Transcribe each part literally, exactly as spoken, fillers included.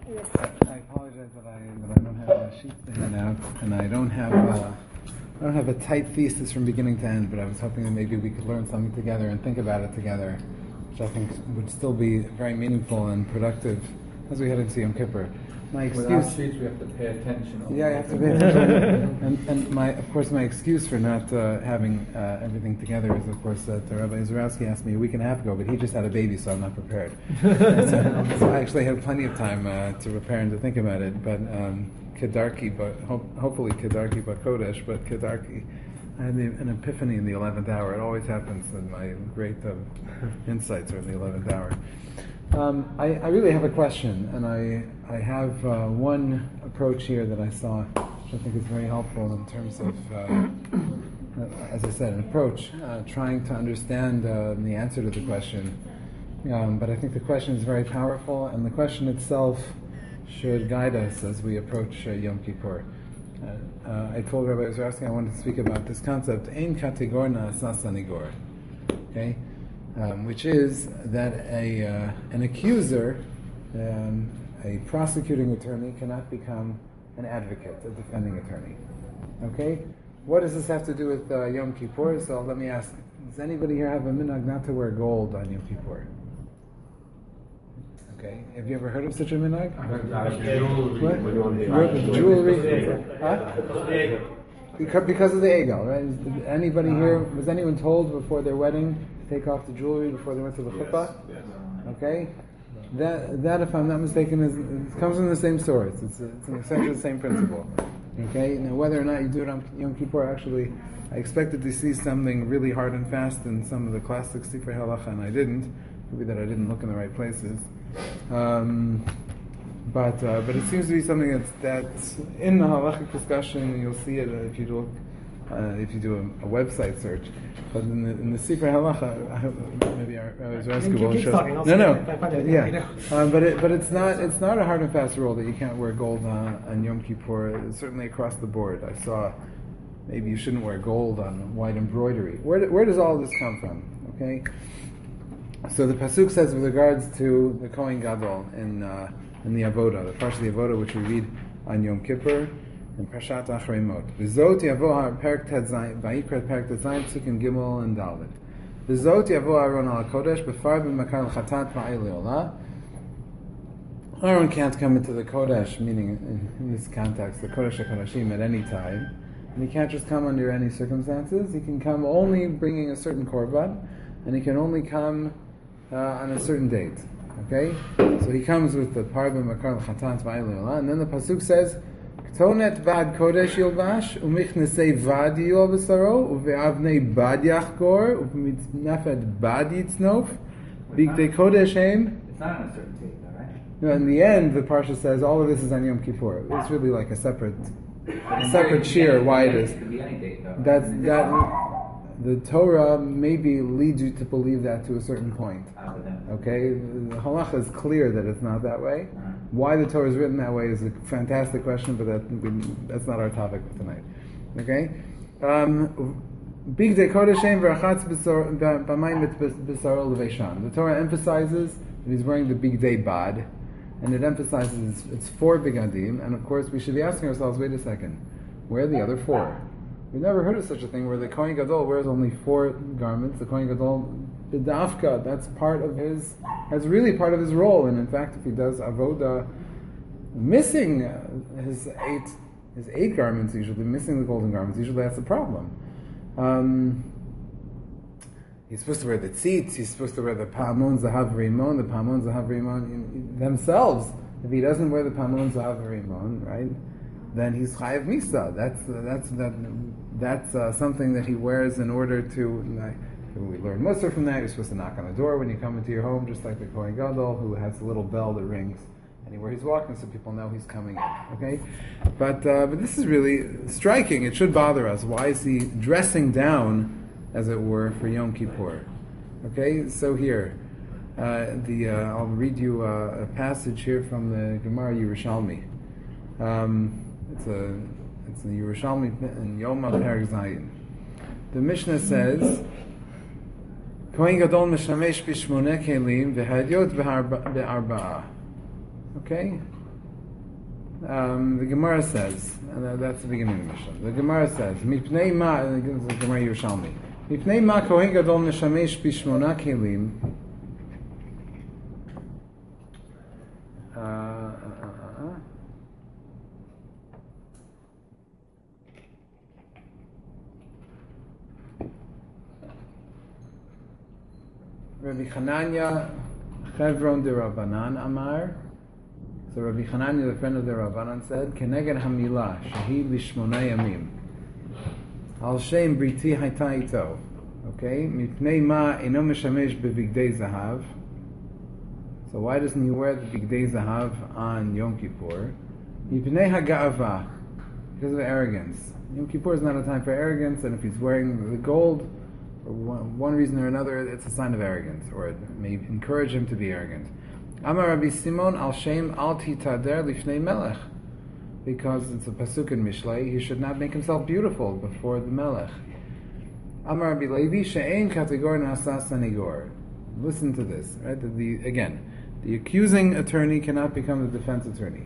I apologize that I that I don't have a sheet to hand out, and I don't have uh, I don't have a tight thesis from beginning to end. But I was hoping that maybe we could learn something together and think about it together, which I think would still be very meaningful and productive as we head into Yom Kippur. My excuse. Without sheets, we have to pay attention. Yeah, I have to pay attention. and, and my, of course, my excuse for not uh, having uh, everything together is, of course, that Rabbi Zarowski asked me a week and a half ago, but he just had a baby, so I'm not prepared. so, so I actually had plenty of time uh, to prepare and to think about it. But um, Kedarki, but ho- hopefully Kedarki, but Kodesh, but Kedarki. I had the, an epiphany in the eleventh hour. It always happens that my great uh, insights are in the eleventh hour. Um, I, I really have a question, and I I have uh, one approach here that I saw, which I think is very helpful in terms of, uh, as I said, an approach, uh, trying to understand uh, the answer to the question. Um, but I think the question is very powerful, and the question itself should guide us as we approach uh, Yom Kippur. Uh, uh, I told Rabbi Zarowski I wanted to speak about this concept, Ein kategorna sasanigor. Okay? Um, which is that a uh, an accuser, um, a prosecuting attorney, cannot become an advocate, a defending attorney. Okay? What does this have to do with uh, Yom Kippur? So let me ask, does anybody here have a minhag not to wear gold on Yom Kippur? Okay. Have you ever heard of such a minhag? What? Jewelry? Huh? Because, because of the egel, right? Did anybody here, was anyone told before their wedding to take off the jewelry before they went to the chuppah? Okay? That, that, if I'm not mistaken, is it comes from the same source. It's, it's essentially the same principle. Okay? Now, whether or not you do it on Yom Kippur, actually, I expected to see something really hard and fast in some of the classic Sifrei Halacha, and I didn't. Maybe that I didn't look in the right places. Um... But uh, but it seems to be something that's that's in the halachic discussion. You'll see it uh, if you look uh, if you do a, a website search. But in the in the Sifrei Halacha, I hope, maybe our Rabbi Zarowski will show. No, no, yeah. Um, but it, but it's not it's not a hard and fast rule that you can't wear gold on, on Yom Kippur. It's certainly across the board. I saw maybe you shouldn't wear gold on white embroidery. Where where does all this come from? Okay. So the pasuk says with regards to the Kohen Gadol in. Uh, in the Avodah, the Parsha of the Avodah, which we read on Yom Kippur, in Parshat Achrei Mot. V'zot yavo ha'perek tet zayin, v'yikra perek tet zayin, psukim gimel and dalet. V'zot yavo Aaron al kodesh, b'far b'makar l'chatat v'ayil le'olah. Aaron can't come into the Kodesh, meaning in, in this context, the Kodesh HaKodashim at any time. And he can't just come under any circumstances. He can come only bringing a certain korban, and he can only come uh, on a certain date. Okay, so he comes with the parva makar l'chatat v'ayil le'olah, and then the pasuk says, "Ktonet bad kodesh yilvash u'michnesei vad yil b'saro u've'avnei bad yachgor u'mitnafed bad yitznof b'gdei kodesh heim." It's not on a certain date, though, right? No, in the end, the parsha says all of this is on Yom Kippur. It's really like a separate, a separate shir. Why it is? It could be any date, though. That's that. The Torah maybe leads you to believe that to a certain point. Okay? The halacha is clear that it's not that way. Why the Torah is written that way is a fantastic question, but that we, that's not our topic for tonight. Okay? Big Day Kodeshem v'rachatz b'mayim b'saro l'veishan. The Torah emphasizes that he's wearing the Big Day Bad, and it emphasizes it's four bigadim, and of course we should be asking ourselves, wait a second, where are the other four? We've never heard of such a thing where the Kohen Gadol wears only four garments. The Kohen Gadol b'dafka, that's part of his, that's really part of his role. And in fact, if he does avoda, missing uh, his eight, his eight garments usually, missing the golden garments, usually that's a problem. Um, he's supposed to wear the tzitz, he's supposed to wear the pa'amon zahav rimon, the pa'amon zahav rimon themselves. If he doesn't wear the pa'amon zahav rimon, right? Then he's chayav misa. That's uh, that's that that's uh, something that he wears in order to. Uh, we learn Musar from that. You're supposed to knock on the door when you come into your home, just like the Kohen Gadol, who has a little bell that rings anywhere he's walking, so people know he's coming in. Okay, but uh, but this is really striking. It should bother us. Why is he dressing down, as it were, for Yom Kippur? Okay, so here, uh, the uh, I'll read you uh, a passage here from the Gemara Yerushalmi. Um, It's a it's the Yerushalmi in Yom HaPerek Zayin. The Mishnah says, Kohen Gadol mishamesh b'shmoneh kelim v'hadyot be'arba'a. Okay? Um, the Gemara says, and uh, that's the beginning of the Mishnah. The Gemara says, "Mipnei ma," uh, the Gemara Yerushalmi. "Mipnei ma kohen gadol meshamesh bishmona kelim." Uh, uh, uh, uh. Rabbi Chananya Chevron de Rabbanan Amar. So Rabbi Chananya, the friend of the Rabbanan, said, "Keneged Hamila Shahid Lishmona Yamim Al Shem Briti Hayta Ito." Okay, Mipnei Ma Eno Meshamesh Bebigdei Zahav. So why doesn't he wear the Bigdei Zahav on Yom Kippur? Mipnei Haga'ava, because of arrogance. Yom Kippur is not a time for arrogance, and if he's wearing the gold, for one, one reason or another, it's a sign of arrogance, or it may encourage him to be arrogant. Amar Rabbi Simon al Shem al titader lifnei melech, because it's a pasuk in Mishlei, he should not make himself beautiful before the melech. Amar Rabbi Levi she'ein kategor nasa sanigor. Listen to this, right? The, the, again, the accusing attorney cannot become the defense attorney.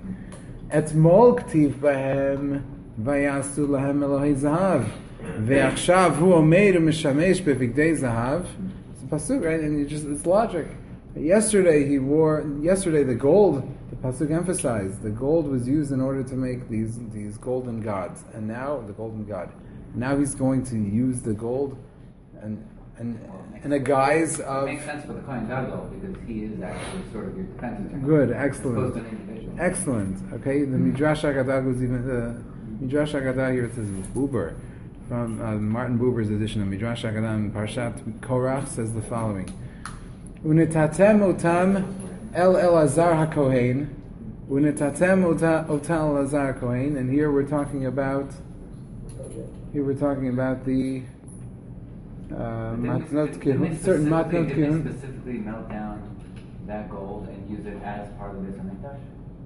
Etmol ktiv bahem vayasu lahem Elohei zahav. Ve'achshav hu omeid u'mishamesh bevigdei zahav. It's a pasuk, right? And you just, it's logic. Yesterday he wore, yesterday the gold, the pasuk emphasized, the gold was used in order to make these, these golden gods. And now, the golden god. Now he's going to use the gold and, and in a guise of... It makes sense for the Kohen Gadol because he is actually sort of your defense attorney. Good, excellent. Excellent. Okay, the Midrash Haggadah was even, the Midrash Haggadah here, it says Buber. From uh, Martin Buber's edition of Midrash Haggadah in Parshat Korach says the following: "Unitatem otam el Elazar haKohen, unitatem otam el Elazar haKohen." And here we're talking about, here we're talking about the uh, matnot kehun, certain matnot kehun. kehun. Did they specifically melt down that gold and use it as part of this Hamikdash?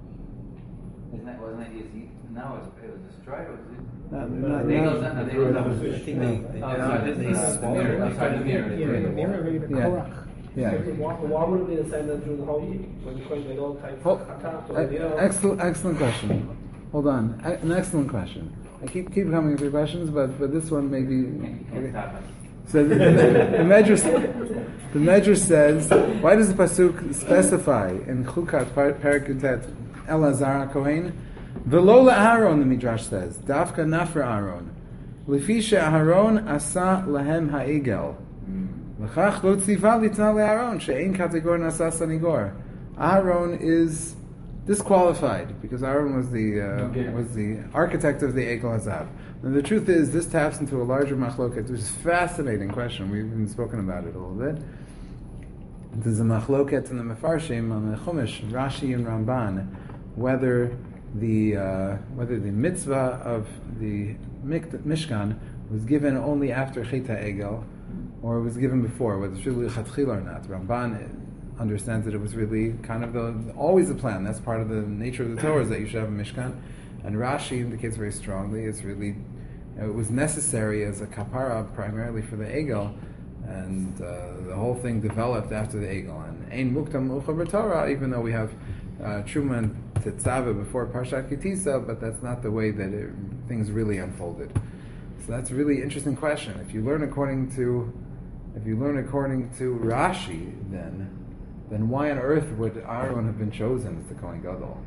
Isn't that, wasn't it? Is he, no, it was, it was destroyed. Or was it? No, No, no, they no. goes down, no, they goes down. I think they, they, Oh, sorry, they, this is the mirror. I'm sorry, the mirror. Yeah, the mirror, maybe the Yeah. Korach. Yeah. Why, why would it be the same that through the whole year? When you call it all types Oh, of hatat, e- or, you know, excellent, excellent question. Hold on, e- an excellent question. I keep keep coming with your questions, but but this one maybe. Can't, can't stop us. So the, the, the Medrash, the Medrash says, why does the pasuk specify in Chukat Perek Yutet Elazar Kohen? V'lo Aaron, the Midrash says, Dafka Nafra Aaron, Lefi she'Aaron asa lahem ha'egel, L'chach lo tziva litna le'Aaron she'ein kategor nasa sanigor. Aaron is disqualified because Aaron was the uh, was the architect of the Egel Hazav. And the truth is, this taps into a larger machloket, which is a fascinating question. We've even spoken about it a little bit. There's a machloket in the Mefarshim on the Chumash, Rashi and Ramban, whether the uh, whether the mitzvah of the Mishkan was given only after Cheta Egel, or it was given before, whether it's really Chatchil or not. Ramban understands that it was really kind of the always the plan. That's part of the nature of the Torah, is that you should have a Mishkan. And Rashi indicates very strongly it's really, you know, it was necessary as a kapara primarily for the Egel, and uh, the whole thing developed after the Egel. And Ein Muktam Ucha B'Torah, even though we have uh, Truma and Tetzaveh before Parshat Kitisa, but that's not the way that it, things really unfolded. So that's a really interesting question. If you learn according to, if you learn according to Rashi, then then why on earth would Aaron have been chosen as the Kohen Gadol?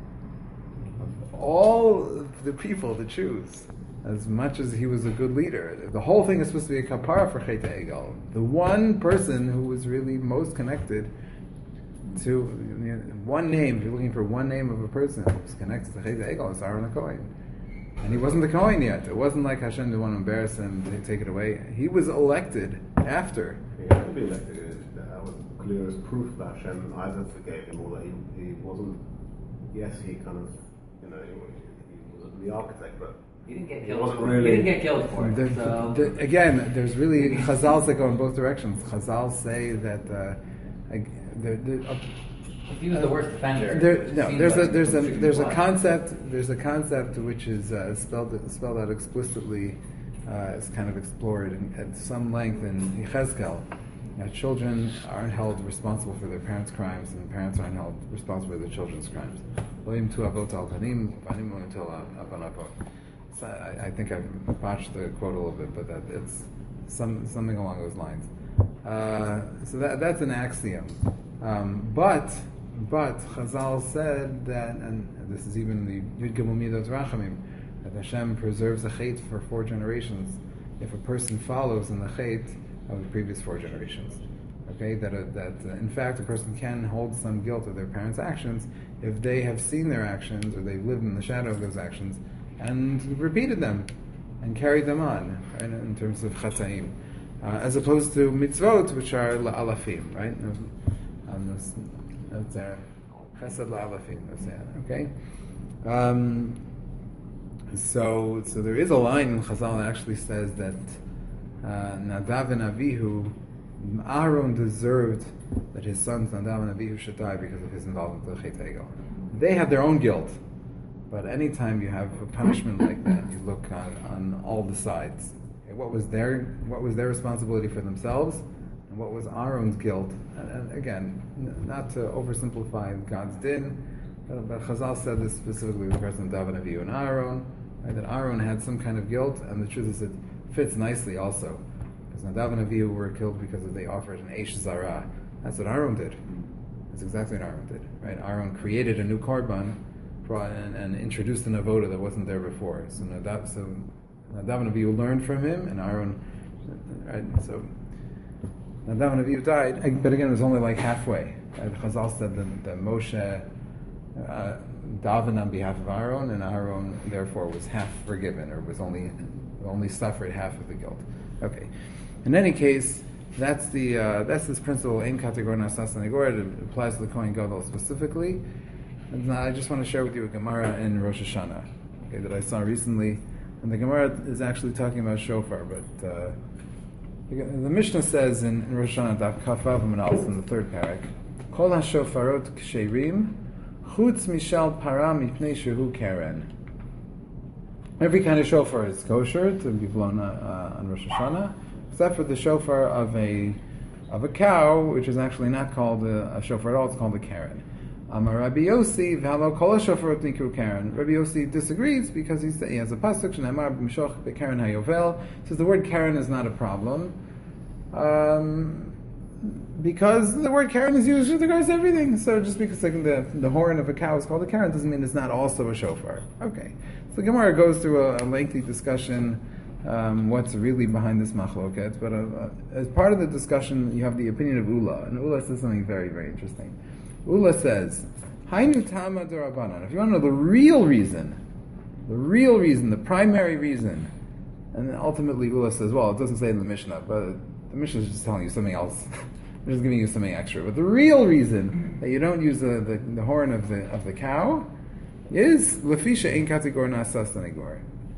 Of all the people to choose, as much as he was a good leader, the whole thing is supposed to be a kapara for Cheta Egel. The one person who was really most connected to, you know, one name, if you're looking for one name of a person who was connected to Cheta Egel, it's Aaron the Kohen. And he wasn't the Kohen yet. It wasn't like Hashem didn't want to embarrass him to take it away. He was elected after. He had to be elected. That was clear as proof that Hashem either forgave him or that he, he wasn't. Yes, he kind of, you know, he, he was the architect, but He didn't get he killed. wasn't For, really. He didn't get killed for it. The- so. the- again, there's really Chazals that go in both directions. Chazal say that uh, like, there, there, uh, he was the worst offender. there, which no, seems there's a like there's a it's there's a why. concept there's a concept which is uh, spelled spelled out explicitly. Uh, it's kind of explored in, at some length in Yechezkel. Now, children aren't held responsible for their parents' crimes, and parents aren't held responsible for their children's crimes. Loim tu avot al panim, panim loim tu avan avot. So I, I think I've botched the quote a little bit, but that it's some something along those lines. Uh, so that that's an axiom. Um, but but Chazal said that, and this is even the Yud Gimel Midot Rachamim, that Hashem preserves a chait for four generations if a person follows in the chait of the previous four generations. Okay, that uh, that uh, in fact a person can hold some guilt of their parents' actions if they have seen their actions or they've lived in the shadow of those actions and repeated them and carried them on, right, in terms of chatzaim, uh, as opposed to mitzvot, which are la'alafim, right? Um, that's uh, chesed la'alafim. Okay. Um, so, so there is a line in Chazal that actually says that uh, Nadav and Avihu, Aaron deserved that his sons Nadav and Avihu should die because of his involvement with the Chet Egel. They had their own guilt, but anytime you have a punishment like that, you look on, on all the sides. Okay, what was their what was their responsibility for themselves, and what was Aaron's guilt? And, and again, n- not to oversimplify God's din, but, but Chazal said this specifically with regards to Nadav and Avihu and Aaron, right, that Aaron had some kind of guilt, and the truth is it fits nicely also. Nadav and Avihu were killed because they offered an Eish Zarah. That's what Aaron did. That's exactly what Aaron did. Right? Aaron created a new korban and, and introduced an avoda that wasn't there before. So Nadav, so Nadav and Avihu learned from him, and Aaron. Right? So Nadav and Avihu died, but again, it was only like halfway. Right? Chazal said that, that Moshe uh, davened on behalf of Aaron, and Aaron therefore was half forgiven, or was only only suffered half of the guilt. Okay. In any case, that's the uh, that's this principle in Kategor Nasas Negor. It applies to the Kohen Gadol specifically. And I just want to share with you a Gemara in Rosh Hashanah, okay, that I saw recently. And the Gemara is actually talking about shofar, but uh, the, the Mishnah says in, in Rosh Hashanah Daf Kafav Manals in the third parak, Kol HaShofarot Ksherim Chutz Mishal Para Mipnei Shehu Karen. Every kind of shofar is kosher to be blown uh, on Rosh Hashanah, except for the shofar of a of a cow, which is actually not called a, a shofar at all. It's called a karen. Amar Rabbi Yossi v'halo kol shofar nikru karen. Rabbi Yossi disagrees because he, he has a pasuk shenamar b'mishoch b'karen hayovel. Says the word karen is not a problem, um, because the word karen is used with regards to everything. So just because like, the the horn of a cow is called a karen doesn't mean it's not also a shofar. Okay. So the Gemara goes through a, a lengthy discussion, um, what's really behind this machloket. But uh, as part of the discussion, you have the opinion of Ula, and Ula says something very, very interesting. Ula says, "Hainu tama d'Rabbanan." If you want to know the real reason, the real reason, the primary reason, and then ultimately Ula says, "Well, it doesn't say in the Mishnah, but the Mishnah is just telling you something else. They're just giving you something extra." But the real reason that you don't use the, the, the horn of the of the cow is lefisha ein kategor nasas tanegor.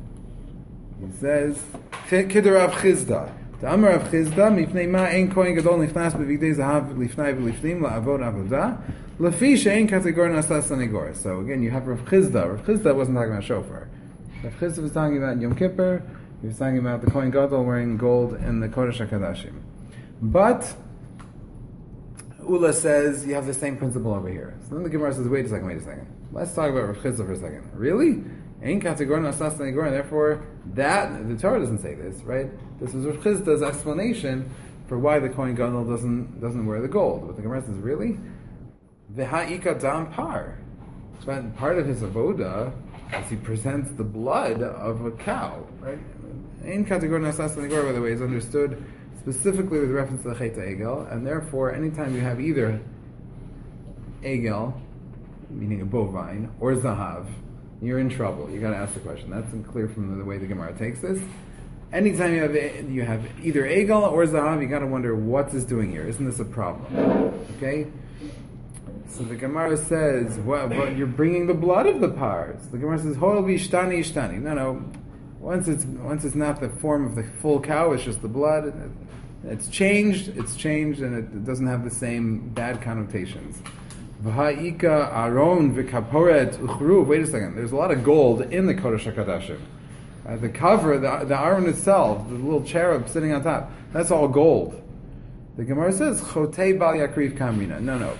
He says kidarav chizda. The Amar of Chizda mipnei ma ein kohen gadol nichnas bevigdei zahav lifnai v'lifnim la'avod avoda lefisha ein kategor nasas tanegor. So again, you have Rav Chizda. Rav Chizda wasn't talking about shofar. Rav Chizda was talking about Yom Kippur. He was talking about the kohen gadol wearing gold in the Kodesh HaKadashim. But Ula says you have the same principle over here. So then the Gemara says, wait a second, wait a second. Let's talk about Rav Chizda for a second. Really? Ein kategor nasas tanegor, and therefore that the Torah doesn't say this, right? This is Rav Chizda's explanation for why the Kohen Gadol doesn't doesn't wear the gold. But the Gemara says, really? V'ha'ika dam par. But part of his avoda is he presents the blood of a cow, right? Ein kategor nasas tanegor, by the way, is understood specifically with reference to the Chet Egel, and therefore, anytime you have either Egel, meaning a bovine, or Zahav, you're in trouble. You got to ask the question. That's clear from the way the Gemara takes this. Anytime you have you have either Egel or Zahav, you got to wonder what's this doing here. Isn't this a problem? Okay. So the Gemara says, well, well you're bringing the blood of the pars. The Gemara says, "Hoel v'ishtani ishtani." No, no. Once it's once it's not the form of the full cow, it's just the blood. It's changed. It's changed, and it doesn't have the same bad connotations. V'ha'ika aron v'kaporet uchru. Wait a second. There's a lot of gold in the Kodesh HaKadashim. Uh, the cover, the, the aron itself, the little cherub sitting on top, that's all gold. The Gemara says, Chotei bal yakriv kamrina. No, no.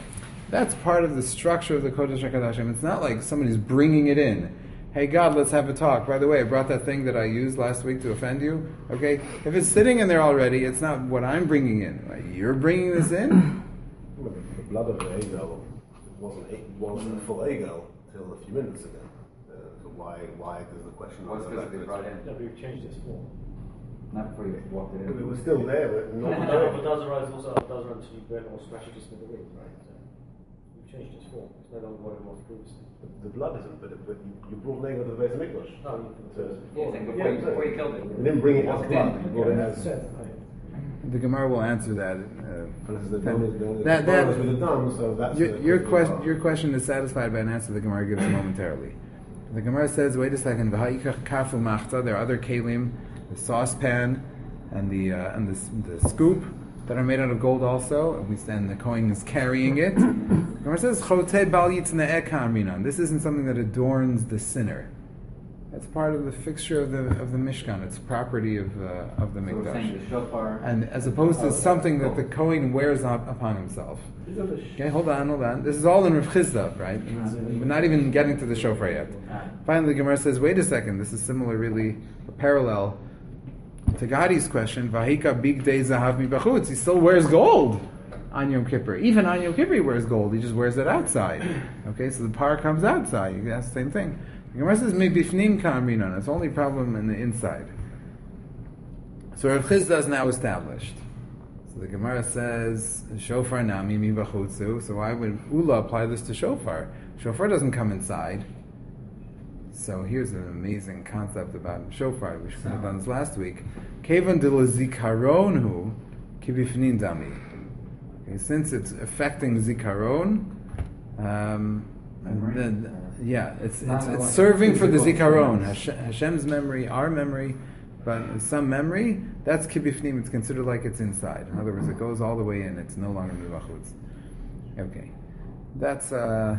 That's part of the structure of the Kodesh HaKodashim. It's not like somebody's bringing it in. Hey God, let's have a talk. By the way, I brought that thing that I used last week to offend you. Okay, if it's sitting in there already, it's not what I'm bringing in. Right? You're bringing this in. Well, the blood of the Egel wasn't wasn't a full Egel till a few minutes ago. Uh, so why why does the question? Was whether physically that- brought in. Yeah, but we've changed its form. Not before you walked it It in. was still there, but No, not. no, but does arise also does run to burn or smash it just with the wind, right? So we've changed its form. It's no longer what it was previously. The blood isn't, but, it, but you, you brought Negel to the Beis Hamikdash. No, So- You're saying before, Yeah, you, before you killed it. You didn't bring it as Walked blood. in. You brought it as. The Gemara will answer that. Uh, And this is the dam is the That- that, that- with the dam, so that's your the your question. question your question is satisfied by an answer the Gemara gives momentarily. The Gemara says, wait a second, "V'ha'ikach kafu machta." There are other kelim, the saucepan, and the uh, and the, the scoop that are made out of gold also. And we stand the Kohen is carrying it. The Gemara says, "Chote bal yitzna'eh ka'aminan." This isn't something that adorns the sinner. That's part of the fixture of the of the Mishkan. It's property of uh, of the So we're saying Mikdash, the shofar. and as opposed to something that the Kohen wears up upon himself. Isn't the sh- Okay, hold on, hold on. This is all in Rav Chisda, right? We're not even getting to the shofar yet. Finally, the Gemara says, wait a second, this is similar, really, a parallel to Gadi's question, Vahika big day zahav mi bachutz. He still wears gold on Yom Kippur. Even on Yom Kippur he wears gold, he just wears it outside. Okay, so the par comes outside. That's the same thing. The Gemara says, mi bifnim ka'aminon. It's only problem in the inside. So Rav Chisda is now established. So the Gemara says, shofar nami mi bachutzu. So why would Ula apply this to shofar? Shofar doesn't come inside. So here's an amazing concept about shofar. We should have done this last week. Kevan de zikaron kibifnin dami. Okay, since it's affecting zikaron, um, then, yeah, it's it's, it's serving for the zikaron, Hash- Hashem's memory, our memory. But some memory, that's kibifnim, it's considered like it's inside. In other words, it goes all the way in, it's no longer mivachutz. Okay. That's, uh,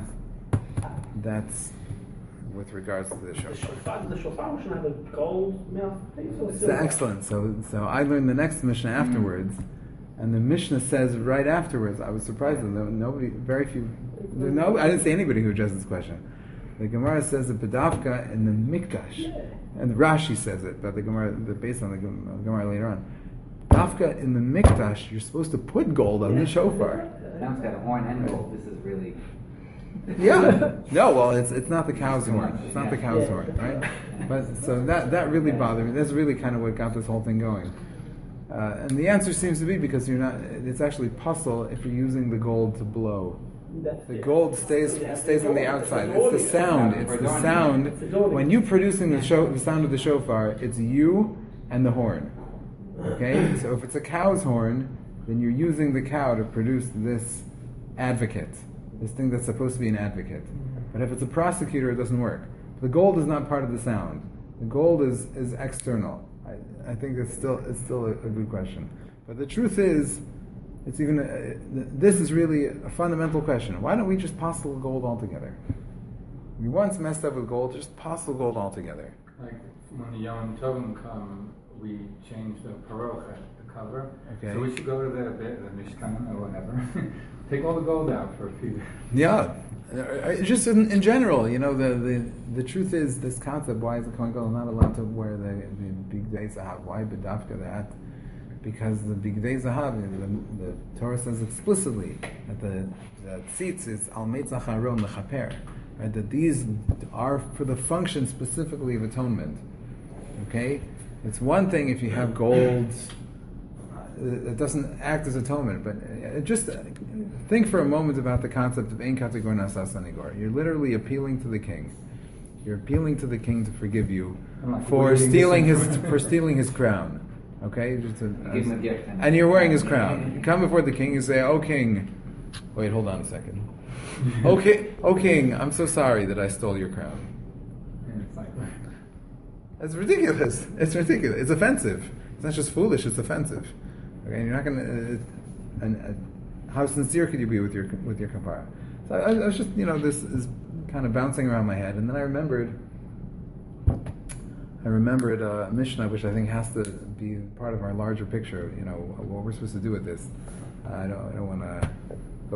that's with regards to the the shofar. shofar, the shofar shouldn't have a gold mouthpiece or It's silver? excellent. So, so I learned the next Mishnah afterwards, and the Mishnah says right afterwards, I was surprised that no- nobody, very few, no, I didn't see anybody who addressed this question. The Gemara says the Pedavka in the Mikdash, and Rashi says it, but the Gemara, the, based on the Gemara later on, Pedavka in the Mikdash, you're supposed to put gold on the shofar. Now it's got a horn and gold. This is really. Yeah. No, well, it's it's not the cow's horn. It's not the cow's horn, right? But so that that really bothered me. That's really kind of what got this whole thing going. Uh, and the answer seems to be because you're not. It's actually puzzle if you're using the gold to blow. That's The it. gold stays Yeah, stays on the it's outside. adorning. It's the sound. It's the It's sound. adorning. When you're producing the show, the sound of the shofar, it's you and the horn. Okay. So if it's a cow's horn, then you're using the cow to produce this advocate, this thing that's supposed to be an advocate. But if it's a prosecutor, it doesn't work. The gold is not part of the sound. The gold is, is external. I, I think it's still it's still a, a good question. But the truth is, it's even a, this is really a fundamental question. Why don't we just postle gold altogether? We once messed up with gold. Just postle gold altogether. Like when the Yom Tovim come, we change the parocha, the cover. Okay. So we should go to the, the, the Mishkan or whatever. Take all the gold out for a few. Yeah, Uh, just in, in general, you know, the, the the truth is this concept. Why is the Kohen Gadol not allowed to wear the, the big day zahav? Why bedafka that? Because the big day zahav, the, the Torah says explicitly that the the tzitz is al meitzach aron lechaper, right? That these are for the function specifically of atonement. Okay, it's one thing if you have gold. It doesn't act as atonement, but uh, just uh, think for a moment about the concept of ein kategor nasas anigor. You're literally appealing to the king. You're appealing to the king to forgive you Like for waiting stealing his this- for stealing his crown. Okay, just a, Give him a gift. and you're wearing his crown. You come before the king and say, "Oh king, wait, hold on a second. Okay, oh king, I'm so sorry that I stole your crown." And it's like, It's ridiculous. It's ridiculous. It's offensive. It's not just foolish. It's offensive. Okay, you're not going to. Uh, and uh, how sincere could you be with your with your kapara? So I, I was just, you know, this is kind of bouncing around my head, and then I remembered. I remembered a Mishnah, which I think has to be part of our larger picture. You know, what we're supposed to do with this. I don't. I don't want to go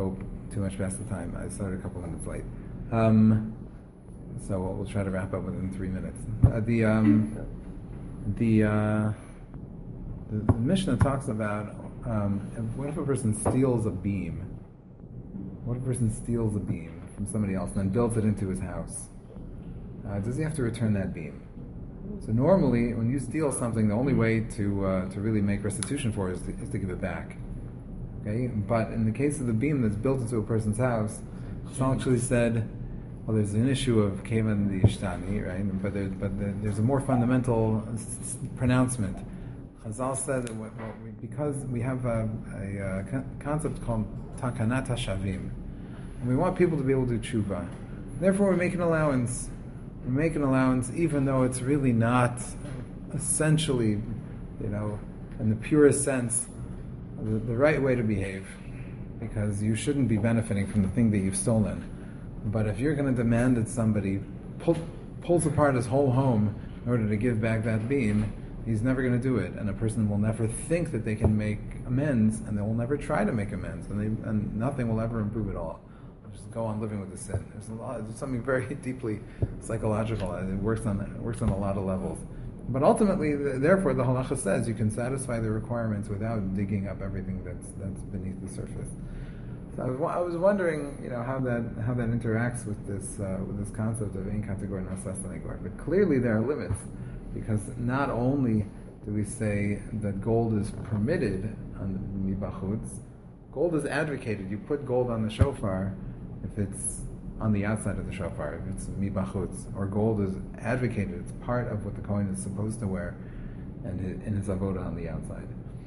too much past the time. I started a couple minutes late. Um, so we'll, we'll try to wrap up within three minutes. Uh, the um, the, uh, the the Mishnah talks about um, what if a person steals a beam? What if a person steals a beam from somebody else and then builds it into his house? Uh, does he have to return that beam? So normally, when you steal something, the only way to uh, to really make restitution for it is to, is to give it back. Okay, but in the case of the beam that's built into a person's house, Chazal actually said, well, there's an issue of kevan the ishtani, right? But there, but there, there's a more fundamental s- pronouncement. Chazal said that what, what we, because we have a, a, a con- concept called takanat hashavim, and we want people to be able to do tshuva. Therefore, we make an allowance. We make an allowance, even though it's really not essentially, you know, in the purest sense, the, the right way to behave, because you shouldn't be benefiting from the thing that you've stolen. But if you're going to demand that somebody pull, pulls apart his whole home in order to give back that beam, he's never going to do it, and a person will never think that they can make amends, and they will never try to make amends, and, they, and nothing will ever improve at all. Just go on living with the sin. There's a lot. There's something very deeply psychological. It works on it works on a lot of levels. But ultimately, the, therefore, the halacha says you can satisfy the requirements without digging up everything that's that's beneath the surface. So I was, I was wondering, you know, how that how that interacts with this uh, with this concept of ein kategor nasas negor. But clearly, there are limits, because not only do we say that gold is permitted on mibachutz, gold is advocated. You put gold on the shofar if it's on the outside of the shofar, if it's mibachutz, or gold is advocated. It's part of what the Kohen is supposed to wear, and in his avoda on the outside.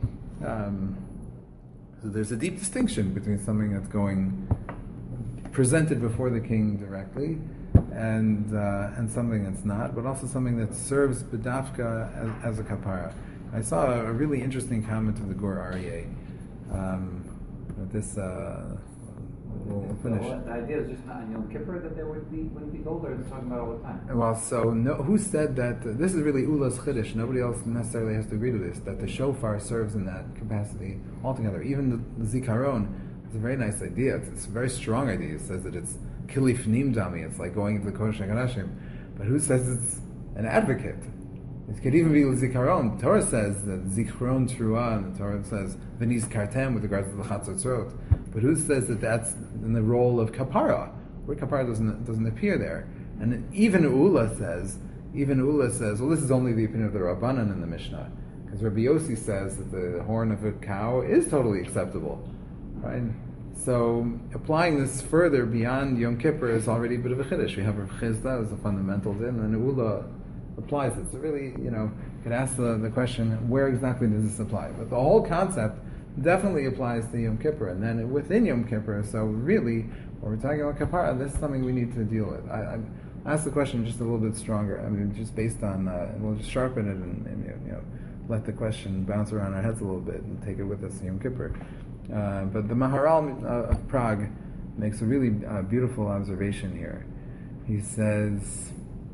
Um, so there's a deep distinction between something that's going presented before the king directly, and uh, and something that's not, but also something that serves bedafka as, as a kapara. I saw a, a really interesting comment of the Gur Aryeh. Um, this. Uh, We'll finish. So the idea is just not on Yom Kippur that there would be wouldn't be gold, or it's talking about all the time. Well, so no, who said that? Uh, this is really Ula's Chiddush. Nobody else necessarily has to agree to this. That the shofar serves in that capacity altogether. Even the, the Zikaron is a very nice idea. It's, it's a very strong idea. It says that it's kilif nim dami. It's like going into the Kodesh HaKodashim. But who says it's an advocate? It could even be Zikaron. The Torah says that Zikaron Truah, and the Torah says V'niz Kartem with regards to the Chatzotzrot. But who says that that's in the role of kapara? Where kapara doesn't doesn't appear there. And even Ula says, even Ula says, well, this is only the opinion of the Rabbanan in the Mishnah, because Rabbi Yossi says that the horn of a cow is totally acceptable, right? So applying this further beyond Yom Kippur is already a bit of a chiddush. We have Rav Chizda as a fundamental din, and Ula applies it. So really, you know, you could ask the, the question, where exactly does this apply? But the whole concept definitely applies to Yom Kippur, and then within Yom Kippur, so really, when we're talking about kapara, this is something we need to deal with. I, I asked the question just a little bit stronger. I mean, just based on, uh, we'll just sharpen it and, and you know, let the question bounce around our heads a little bit and take it with us in Yom Kippur. Uh, but the Maharal uh, of Prague makes a really uh, beautiful observation here. He says,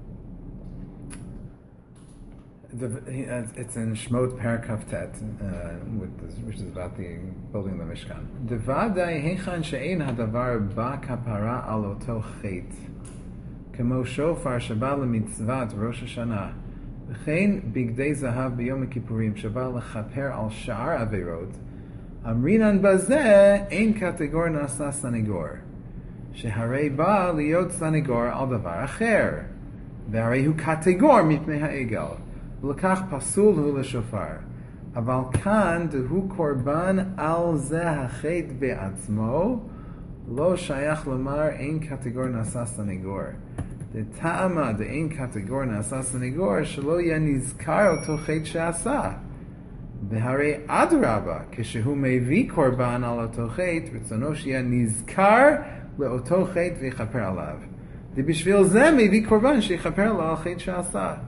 The, it's in Shmot Parakaf Tet, uh, which is about the building of the Mishkan. Devadai hechan she'ein hadavar ba kapara al oto chet, kemo shofar sheba lemitzvat Rosh Hashanah, v'chein bigdei zahav b'yom kippurim sheba lechaper al sha'ar averot, amrinan bazeh ein kategor nasa sanigor, sheharei ba liot sanigor al davar acher, v'harei hu kategor mipnei ha'egel. L'kach pasul hu l'shofar, aval kan dehu korban al zeh hachet be'atzmo, lo shayach lamar ein kategor nasa sanigor. The ta'ama de ein kategor nasa sanigor shelo yeh nizkar oto chet she'asa. V'harei adraba, keshehu mevi korban al oto chet, v'tzono sheyeh nizkar le'oto chet v'yichaper alav. De bishvil zeh mevi korban she'yichaper lo al chet she'asa.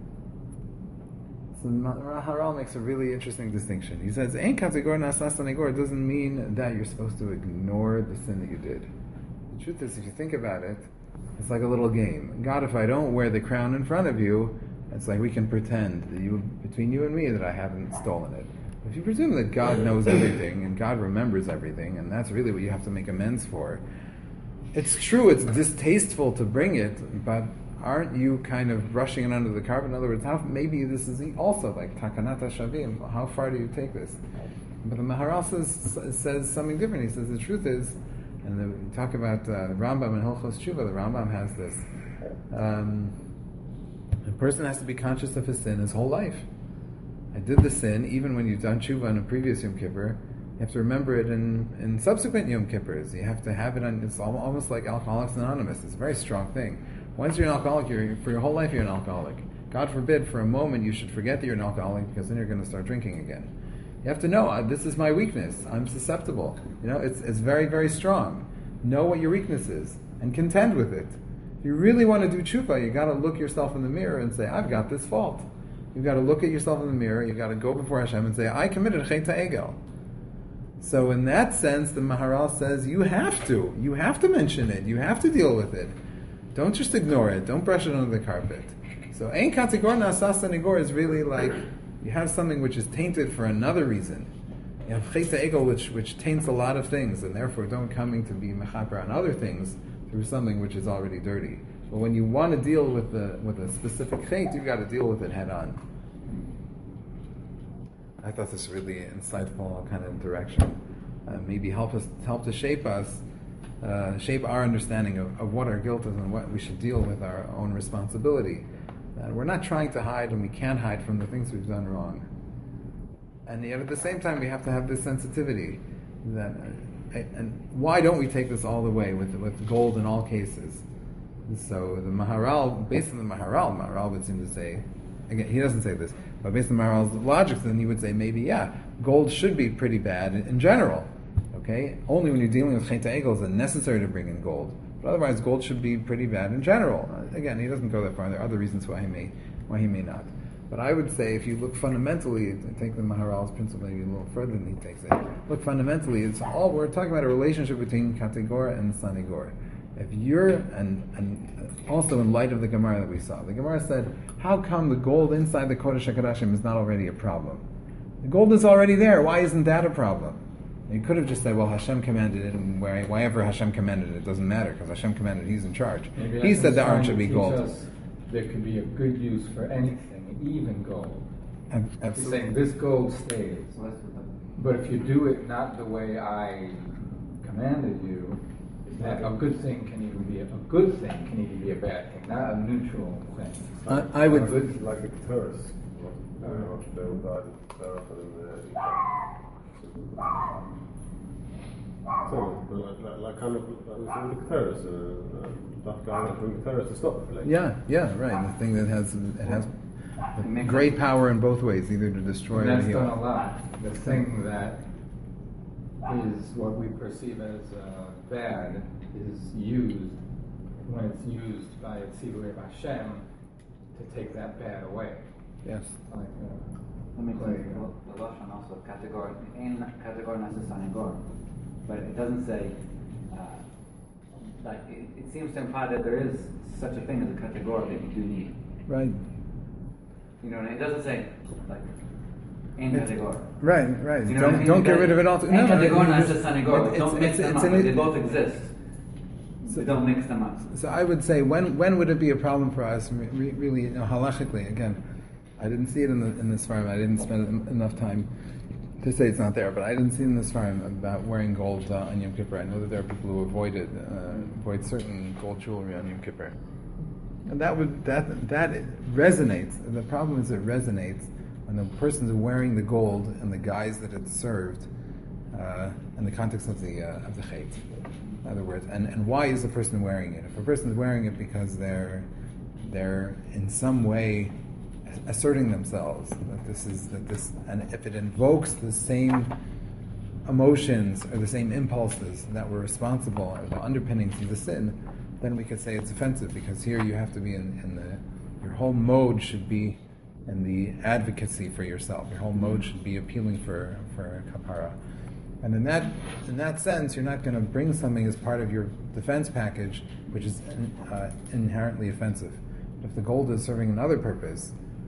So Maharal makes a really interesting distinction. He says, "Ein kategor nasas sanigor" doesn't mean that you're supposed to ignore the sin that you did. The truth is, if you think about it, it's like a little game. God, if I don't wear the crown in front of you, it's like we can pretend that you, between you and me, that I haven't stolen it. If you presume that God knows everything and God remembers everything, and that's really what you have to make amends for, it's true it's distasteful to bring it, but aren't you kind of brushing it under the carpet? In other words, how maybe this is also like takanat hashavim. How far do you take this? But the Maharal says, says something different. He says the truth is, and the, we talk about uh, the Rambam and Hilchos Tshuva. The Rambam has this. Um, a person has to be conscious of his sin his whole life. I did the sin, even when you've done tshuva on a previous Yom Kippur, you have to remember it in, in subsequent Yom Kippurs. You have to have it on, it's almost like Alcoholics Anonymous. It's a very strong thing. Once you're an alcoholic, you're, for your whole life you're an alcoholic. God forbid, for a moment, you should forget that you're an alcoholic, because then you're going to start drinking again. You have to know, uh, this is my weakness. I'm susceptible. You know, it's it's very, very strong. Know what your weakness is, and contend with it. If you really want to do tshuva, you got to look yourself in the mirror and say, I've got this fault. You've got to look at yourself in the mirror, you've got to go before Hashem and say, I committed chet ha'egel. So in that sense, the Maharal says, you have to. You have to mention it. You have to deal with it. Don't just ignore it. Don't brush it under the carpet. So ein kategor na'asas sanigor is really like, you have something which is tainted for another reason. You have chet ha'egel, which, which taints a lot of things, and therefore don't coming to be mechaper on other things through something which is already dirty. But when you want to deal with the with a specific chet, you've got to deal with it head on. I thought this was really insightful kind of direction. Uh, maybe help us help to shape us, uh, shape our understanding of, of what our guilt is and what we should deal with our own responsibility. Uh, we're not trying to hide, and we can't hide from the things we've done wrong. And yet at the same time, we have to have this sensitivity. That, uh, and why don't we take this all the way with with gold in all cases? So the Maharal, based on the Maharal, Maharal would seem to say, again, he doesn't say this, but based on Maharal's logic, then he would say maybe, yeah, gold should be pretty bad in, in general. Okay, only when you're dealing with chet ha'egel is it necessary to bring in gold. But otherwise, gold should be pretty bad in general. Uh, again, he doesn't go that far. There are other reasons why he may, why he may not. But I would say, if you look fundamentally, take the Maharal's principle maybe a little further than he takes it. Look fundamentally, it's all we're talking about a relationship between kategor and sanigor. If you're, and, and also in light of the Gemara that we saw, the Gemara said, how come the gold inside the Kodesh HaKodashim is not already a problem? The gold is already there, why isn't that a problem? And you could have just said, well, Hashem commanded it, and where, wherever Hashem commanded it, it doesn't matter, because Hashem commanded it, He's in charge. Maybe He said the trying ark should be to gold. teach us there could be a good use for anything, even gold. Ab- He's Absolutely. saying this gold stays. So that's what the- But if you do it not the way I commanded you, that a good thing can even be a, a good thing can even be a bad thing, not a neutral thing. I, I would. It's like the Keteris. I don't know if they were guided there up in the so, like, like, like kind of like the Keteris, uh, that guy like the Keteris to stop the plague. Yeah, yeah, right. The thing that has it has makes great sense. power in both ways, either to destroy And or that's heal. done a lot. The thing that is what we perceive as uh, bad is used when it's used by Tzivur Hashem to take that bad away. Yes. Like, uh, That makes Like, sense. The Lashon also categor in categor nasasanigor, but it doesn't say. Uh, like it, it seems to imply that there is such a thing as a categor that you do need. Right. You know, it doesn't say like in It's- categor. Right, right. You know don't what I mean? don't get That- rid of it all. In No, no, categor you just- nasasanigor. it's- Don't mix it's- them it's up. an- They both exist. So- They don't mix them up. So I would say, when when would it be a problem for us? Re- really, you know, halachically, again, I didn't see it in the in this farm. I didn't spend en- enough time to say it's not there, but I didn't see in this farm about wearing gold uh, on Yom Kippur. I know that there are people who avoided uh, avoid certain gold jewelry on Yom Kippur, and that would that that resonates. The problem is it resonates when the person's wearing the gold and the guise that it's served uh, in the context of the uh, of the chait. In other words, and, and why is the person wearing it? If a person is wearing it because they're they're in some way asserting themselves that this is that this, and if it invokes the same emotions or the same impulses that were responsible or the underpinnings of the sin, then we could say it's offensive, because here you have to be in, in the your whole mode should be in the advocacy for yourself. Your whole mode should be appealing for for kapara. And in that in that sense, you're not going to bring something as part of your defense package which is uh, inherently offensive. If the gold is serving another purpose, uh,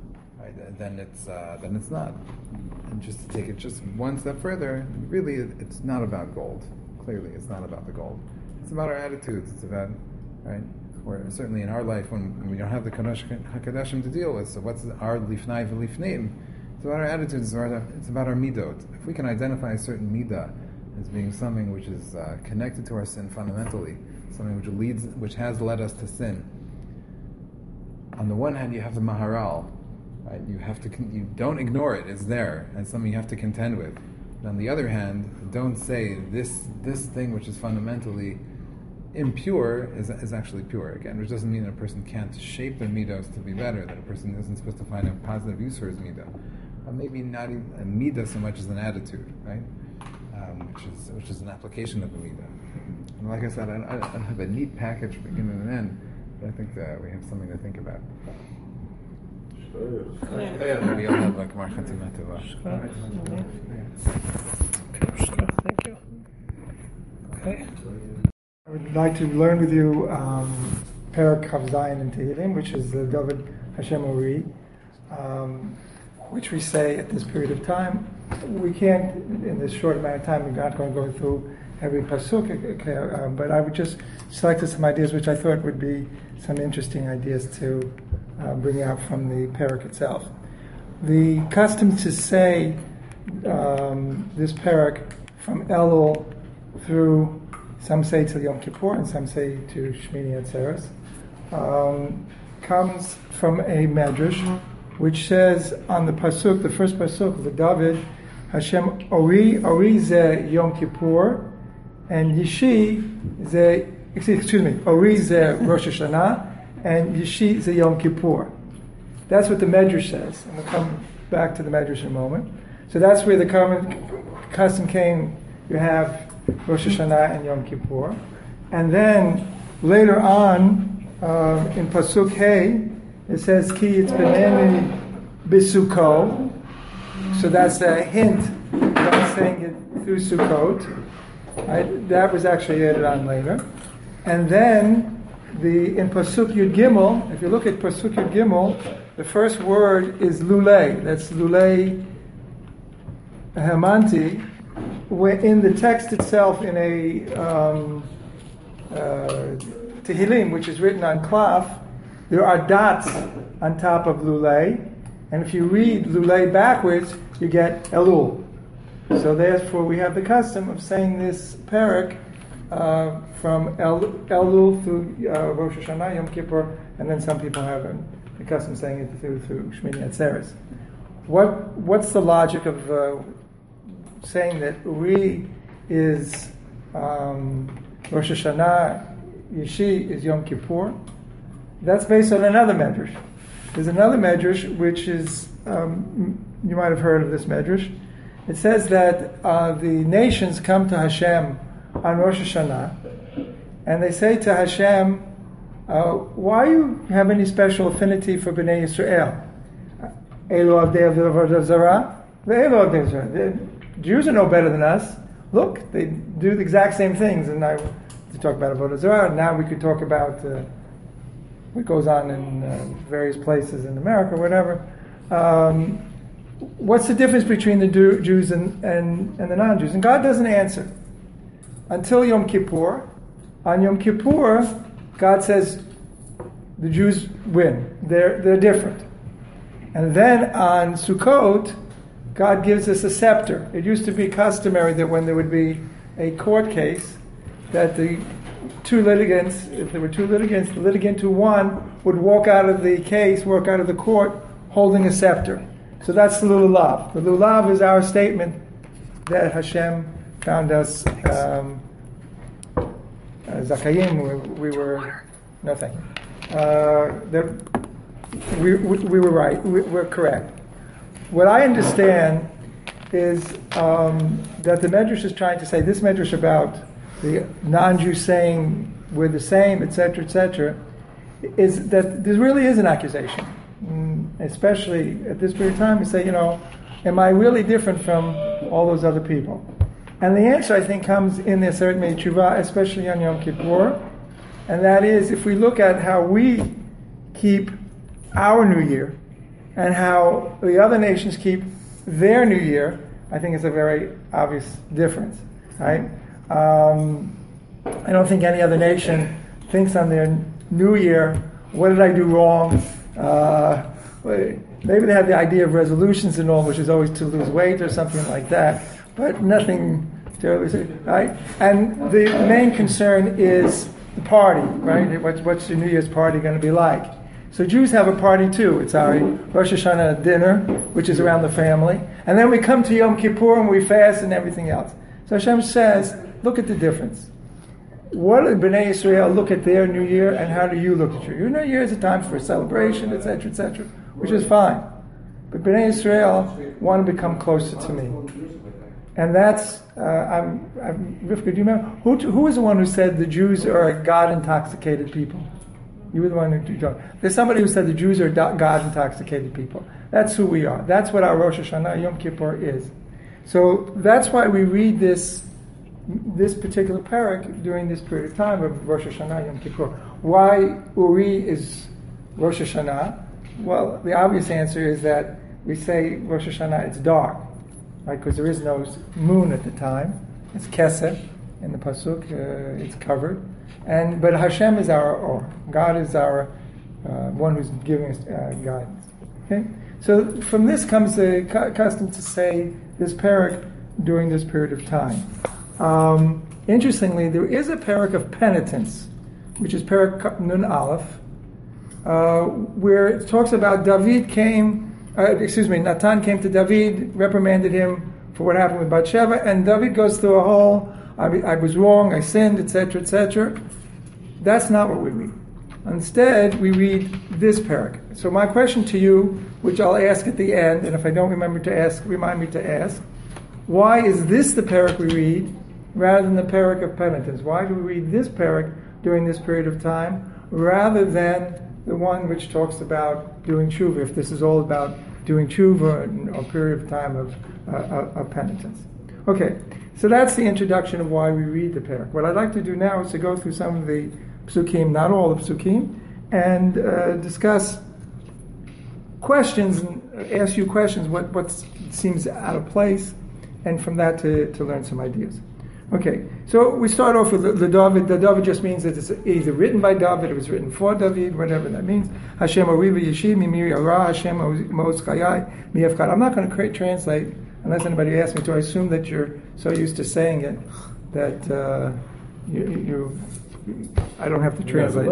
right? Then it's uh, then it's not. And just to take it just one step further, really, it's not about gold. Clearly, it's not about the gold. It's about our attitudes. It's about, right? Or certainly in our life, when we don't have the Kadosh HaKadoshim to deal with, so what's our lifnai v'lifnim? It's about our attitudes. It's about our, it's about our midot. If we can identify a certain midah as being something which is uh, connected to our sin fundamentally, something which leads, which has led us to sin. On the one hand, you have the Maharal, right? You have to, you don't ignore it. It's there, and it's something you have to contend with. But on the other hand, don't say this this thing which is fundamentally impure is is actually pure. Again, which doesn't mean that a person can't shape their midos to be better. That a person isn't supposed to find a positive use for his midah, or maybe not even a midah so much as an attitude, right? Um, which is which is an application of the midah. And like I said, I, I don't have a neat package for beginning and end, but I think that we have something to think about. Yeah. We all have like Mar Chatima Tova. Thank you. Okay. I would like to learn with you um, Perek Chav Zayin in Tehillim, which is the David Hashem Ori, um, which we say at this period of time. We can't, in this short amount of time, we're not going to go through every pasuk, uh, but I would just selected some ideas which I thought would be some interesting ideas to uh, bring out from the Perek itself. The custom to say um, this Perek from Elul through, some say till Yom Kippur and some say to Shmini Atzeres, um, comes from a medrash which says on the pasuk, the first pasuk of the David, Hashem Ori, Ori ze Yom Kippur, and Yishi ze, excuse me, Ori ze Rosh Hashanah, and Yishi ze Yom Kippur. That's what the medrash says, and we'll come back to the medrash in a moment. So that's where the common custom came. You have Rosh Hashanah and Yom Kippur, and then later on uh, in pasuk Hey, it says Ki Yitzbeneni B'Sukkot. So that's a hint that I'm saying it through Sukkot. Right? That was actually added on later. And then the in Pasuk Yud Gimel, if you look at Pasuk Yud Gimel, the first word is Lulei. That's Lulei Hamanti. Where in the text itself, in a um, uh, Tehillim, which is written on cloth, there are dots on top of Lulei. And if you read Lulei backwards, you get Elul. So therefore we have the custom of saying this Perek uh, from El, Elul through uh, Rosh Hashanah, Yom Kippur, and then some people have the custom of saying it through, through Shmini Atzeres. What, what's the logic of uh, saying that Uri is um, Rosh Hashanah, Yishi is Yom Kippur? That's based on another medrash. There's another medrash which is, um, you might have heard of this medrash. It says that uh, the nations come to Hashem on Rosh Hashanah, and they say to Hashem, uh, why you have any special affinity for Bnei Yisrael? Elo Avdei Avodah Zarah, Ve'elo Avdei Zarah. The Jews are no better than us. Look, they do the exact same things. And I, to talk about Avodah Zarah, now we could talk about uh, what goes on in uh, various places in America, whatever. Um, what's the difference between the do- Jews and, and, and the non-Jews? And God doesn't answer. Until Yom Kippur. On Yom Kippur, God says the Jews win. They're, they're different. And then on Sukkot, God gives us a scepter. It used to be customary that when there would be a court case, that the two litigants, if there were two litigants, the litigant who won would walk out of the case, walk out of the court, holding a scepter. So that's the lulav. The lulav is our statement that Hashem found us um, uh, zakayim. We, we were no thank you. Uh, that we, we we were right. We, we're correct. What I understand is um, that the Medrash is trying to say, this Medrash about the non-Jews saying we're the same, et cetera, et cetera, is that there really is an accusation. Mm, especially at this period of time, we say, you know, am I really different from all those other people? And the answer, I think, comes in the Aseret Mei Tshuva, especially on Yom Kippur, and that is, if we look at how we keep our New Year, and how the other nations keep their New Year, I think is a very obvious difference, right? Um, I don't think any other nation thinks on their New Year, what did I do wrong? Uh, maybe they have the idea of resolutions and all, which is always to lose weight or something like that, but nothing terribly, right? And the main concern is the party, right? What's, what's your New Year's party going to be like? So Jews have a party too. It's our Rosh Hashanah dinner, which is around the family. And then we come to Yom Kippur and we fast and everything else. So Hashem says, look at the difference. What do Bnei Israel look at their New Year, and how do you look at your, your New Year? Is a time for celebration, et cetera, et cetera, which is fine. But Bnei Israel want to become closer to me. And that's, uh, I'm, I'm, Rivka, do you remember? Who, who was the one who said the Jews are God-intoxicated people? You were the one who told. There's somebody who said the Jews are God-intoxicated people. That's who we are. That's what our Rosh Hashanah Yom Kippur is. So that's why we read this this particular parak during this period of time of Rosh Hashanah Yom Kippur. Why Uri is Rosh Hashanah? Well, the obvious answer is that we say Rosh Hashanah, it's dark, right? Because there is no moon at the time. It's Kesef in the pasuk. Uh, it's covered. And but Hashem is our or God is our uh, one who's giving us uh, guidance. Okay, so from this comes the cu- custom to say this parak during this period of time. Um, interestingly, there is a parak of penitence, which is parak Nun Aleph, uh, where it talks about David came. Uh, excuse me, Natan came to David, reprimanded him for what happened with Bathsheba, and David goes through a whole. I, I was wrong, I sinned, et cetera, et cetera. That's not what we read. Instead, we read this parak. So my question to you, which I'll ask at the end, and if I don't remember to ask, remind me to ask, why is this the parak we read rather than the parak of penitence? Why do we read this parak during this period of time rather than the one which talks about doing tshuva, if this is all about doing tshuva in a period of time of, uh, of penitence? Okay, so that's the introduction of why we read the parak. What I'd like to do now is to go through some of the psukim, not all the psukim, and uh, discuss questions, and ask you questions, what, what seems out of place, and from that to, to learn some ideas. Okay, so we start off with the, the David. The David just means that it's either written by David, it was written for David, whatever that means. Hashem Oriva Yeshim, Mimiri Ara, Hashem Mos Chayai, Miyavkad. I'm not going to create, translate unless anybody asks me to. I assume that you're so used to saying it that uh, you, you, I don't have to translate.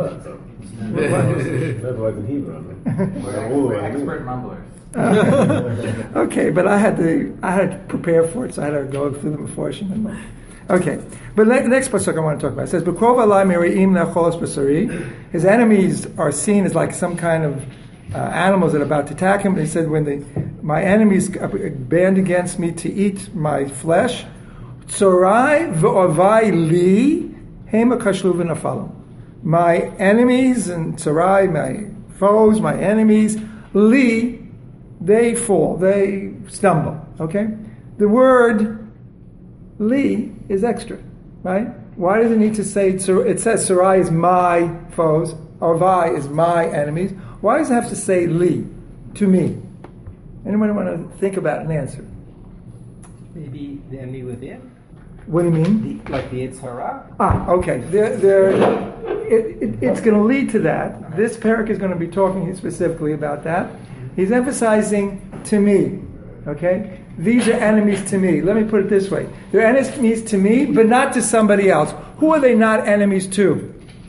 We're expert mumblers. Uh, okay, but I had to I had to prepare for it, so I had to go through them before Hashem. Okay, but the next pasuk I want to talk about, it says, "B'krov alai meri'im le'cholos b'sari." His enemies are seen as like some kind of uh, animals that are about to attack him. He said, "When the my enemies band against me to eat my flesh, tzorai v'ovai li hema kashlu v'nafalu." My enemies and tzorai, my foes, my enemies, li, they fall, they stumble. Okay, the word li is extra, right? Why does it need to say, it says Sarai is my foes, or Vi is my enemies. Why does it have to say li, to me? Anyone want to think about an answer? Maybe the enemy within? What do you mean? The, like the Yitzhara? Ah, okay. They're, they're, it, it, it's going to lead to that. This parak is going to be talking specifically about that. He's emphasizing to me, okay? These are enemies to me. Let me put it this way. They're enemies to me, but not to somebody else. Who are they not enemies to?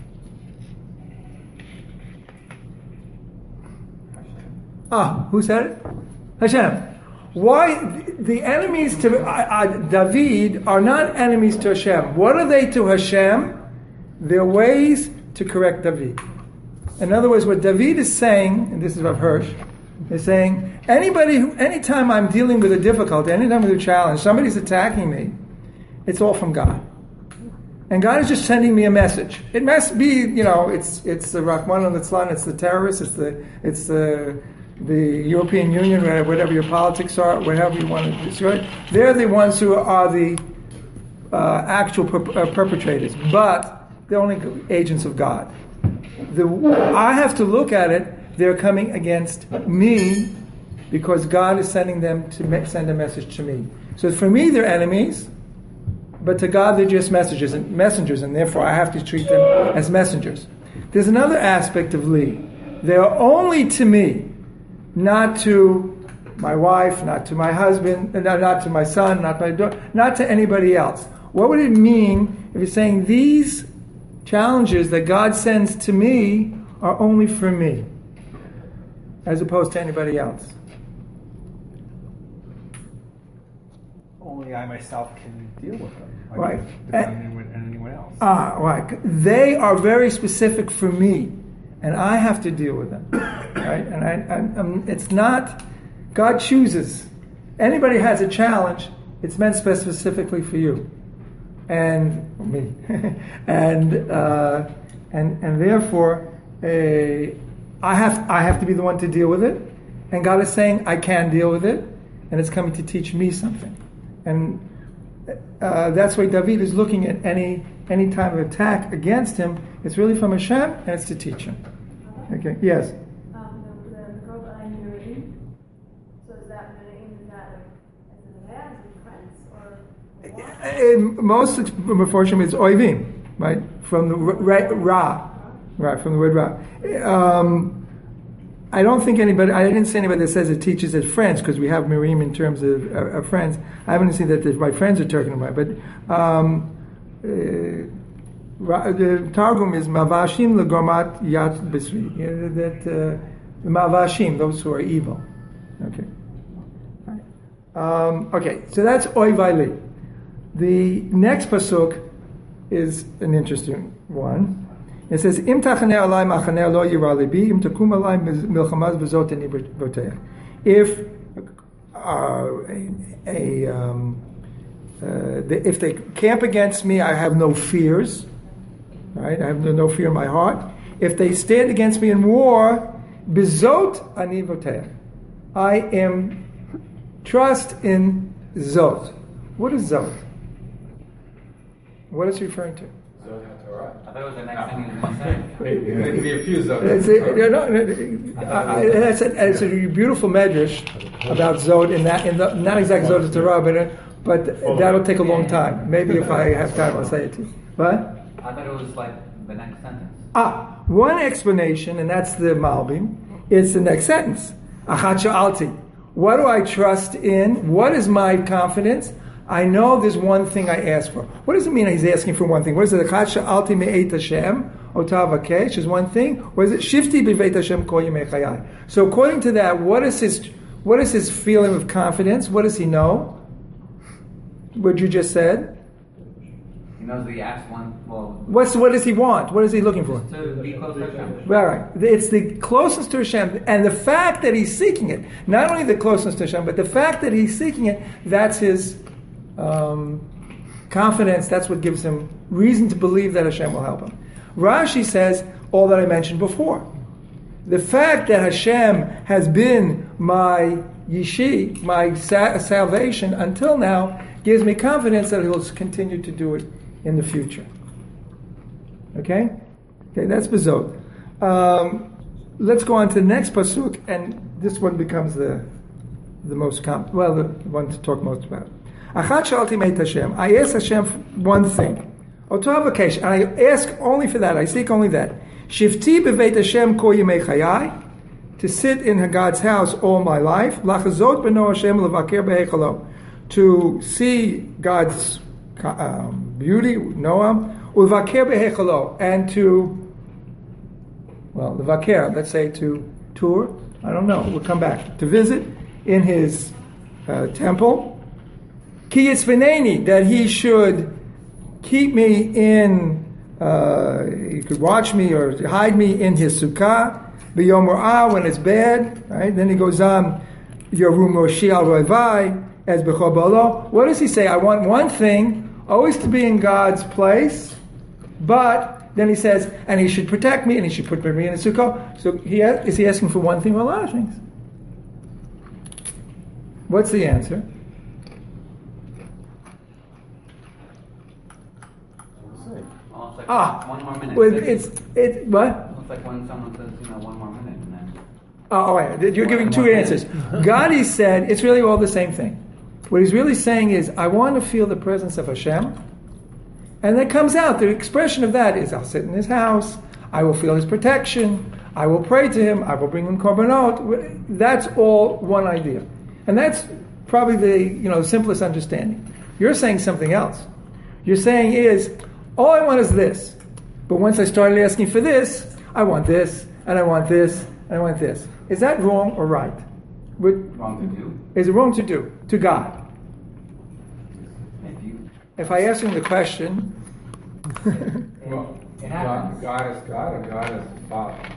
Ah, who said it? Hashem. Why? The enemies to uh, uh, David are not enemies to Hashem. What are they to Hashem? They're ways to correct David. In other words, what David is saying, and this is Rav Hirsch, is saying, anybody who, anytime I'm dealing with a difficulty, anytime with a challenge, somebody's attacking me, it's all from God. And God is just sending me a message. It must be, you know, it's it's the Rahman and Litzlan, it's the terrorists, it's the it's the the European Union, whatever your politics are, whatever you want to destroy. They're the ones who are the uh, actual per- uh, perpetrators, but they're only agents of God. The, I have to look at it. They're coming against me because God is sending them to me- send a message to me. So for me, they're enemies, but to God, they're just messages and messengers, and therefore I have to treat them as messengers. There's another aspect of Li. They are only to me, not to my wife, not to my husband, not, not to my son, not my daughter, not to anybody else. What would it mean if you're saying these challenges that God sends to me are only for me, as opposed to anybody else? Only I myself can deal with them. Like Right. If anyone, anyone else. Ah, right. They are very specific for me, and I have to deal with them. Right? And I, I, um, it's not, God chooses. Anybody has a challenge, it's meant specifically for you. And me. and, uh, and, and therefore, uh, I have, I have to be the one to deal with it. And God is saying, I can deal with it, and it's coming to teach me something. And uh, that's why David is looking at any any time of attack against him. It's really from Hashem, and it's to teach him. Okay. Yes. Um, the the Rob and Yuri. So is that Miriam? Is that as in the hands of friends or? In most of Meforshim, it's oivim, right? From the ra, ra, right? From the word ra. Um, I don't think anybody, I didn't see anybody that says it teaches as friends, because we have Miriam in terms of, uh, of friends. I haven't seen that my friends are talking about, but um, uh, the Targum is Mavashim legormat yat besri. You know, that uh, Mavashim, those who are evil. Okay. Um, okay, so that's Oivali. The next pasuk is an interesting one. It says, "Im tachaneh alai machaneh lo yira libi, im takum alai milchamaz b'zot ani b'tech." If uh, a, a um, uh, the, if they camp against me, I have no fears. Right, I have no, no fear in my heart. If they stand against me in war, b'zot ani b'tech. I am trust in zot. What is zot? What is it referring to? I thought it was the next thing he was going to say. There could be a few zones. It's a, you know, I- I- that's a, it's a beautiful medrash about Zod, in that, in the, not exactly Zod Torah, but, uh, but that'll take a long time. Maybe if I have time, I'll say it to you. But I thought it was like the next sentence. ah, one explanation, and that's the Malbim, is the next sentence. Achat sha'alti. What do I trust in? What is my confidence? I know there's one thing I ask for. What does it mean he's asking for one thing? What is it? Achat sha'alti me'eit Hashem, otav hakesh, is one thing? Or is it shifti b'veit Hashem kol yemei chayai? So according to that, what is his what is his feeling of confidence? What does he know? What you just said? He knows that he asked one, well, What's what does he want? What is he looking for? to be close to Hashem. Right, right. It's the closeness to Hashem, and the fact that he's seeking it. Not only the closeness to Hashem, but the fact that he's seeking it. That's his um, confidence. That's what gives him reason to believe that Hashem will help him. Rashi says all that I mentioned before. The fact that Hashem has been my yishi, my sa- salvation until now, gives me confidence that He'll continue to do it in the future. Okay? Okay, that's Bezot. Um, let's go on to the next pasuk, and this one becomes the the most comp- well, the one to talk most about. Achat shalti meit Hashem. I ask Hashem one thing. Otav hakesh. And I ask only for that. I seek only that. Shifti beveit Hashem kol yemei chayai. To sit in God's house all my life. Lachazot beno Hashem levaker behechalo. To see God's um, beauty, Noam, uvaker behechalo, and to, well, levaker, let's say to tour, I don't know, we'll come back, to visit in his uh, temple. Ki yitzvineni, that he should keep me in, uh, he could watch me or hide me in his sukkah, b'yom ra'ah, when it's bad, right? Then he goes on, Yorum Roshi al Ravai, as b'chol ba'alo. What does he say? I want one thing, always to be in God's place, but then he says, and he should protect me, and he should put me in a sukkah. So he ha- is he asking for one thing or a lot of things? What's the answer? Almost like Ah, one more minute. well, it's it what? Almost like when someone says, you know, one more minute, and then Oh, wait, you're giving two answers. Gadi said it's really all the same thing. What he's really saying is, I want to feel the presence of Hashem. And that comes out, the expression of that is, I'll sit in his house, I will feel his protection, I will pray to him, I will bring him korbanot. That's all one idea. And that's probably the you know simplest understanding. You're saying something else. You're saying is, all I want is this. But once I started asking for this, I want this, and I want this, and I want this. Is that wrong or right? Wrong to do. Is it wrong to do? To God. If you, If I ask him the question, Well, it God, happens. God is God or God is Father.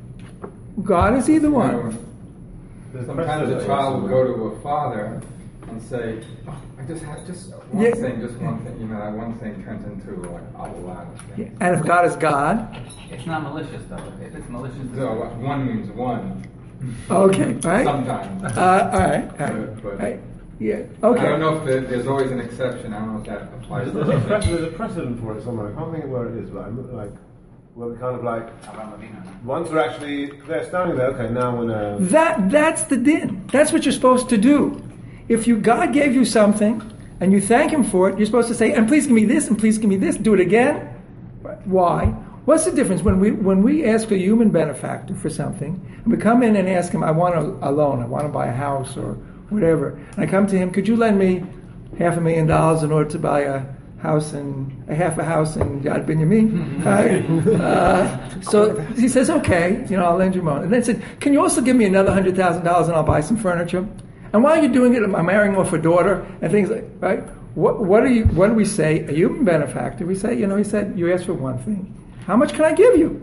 God is either You one. know, sometimes a child will go to a father and say, oh, I just have just one Yeah. thing, just one thing, you know, that one thing turns into like a lot of things. And if God is God, It's not malicious though. If it's malicious, So uh, one means one. okay, right? Sometimes. Uh, all right, all But- right, but- right. Yeah, I don't okay. know if there, there's always an exception. I don't know if that applies There's to a, this. precedent, there's a precedent for it somewhere. I can't think of where it is, but I'm like, where we kind of like, Avraham Avinu. once we're actually, they're standing there, okay, now I'm gonna. That that's the din. That's what you're supposed to do. If you God gave you something and you thank Him for it, you're supposed to say, "And please give me this, and please give me this." Do it again. Why? What's the difference when we when we ask a human benefactor for something and we come in and ask him, "I want a, a loan. I want to buy a house or whatever," and I come to him, "Could you lend me half a million dollars in order to buy a house in a half a house in Yad Binyamin?" uh, uh, so he says, "Okay, you know, I'll lend you money." And then he said, "Can you also give me another hundred thousand dollars and I'll buy some furniture?" And while you're doing it, I'm marrying off a daughter and things like right. What what do you what do we say? A human benefactor, we say, you know, he said, you asked for one thing. How much can I give you?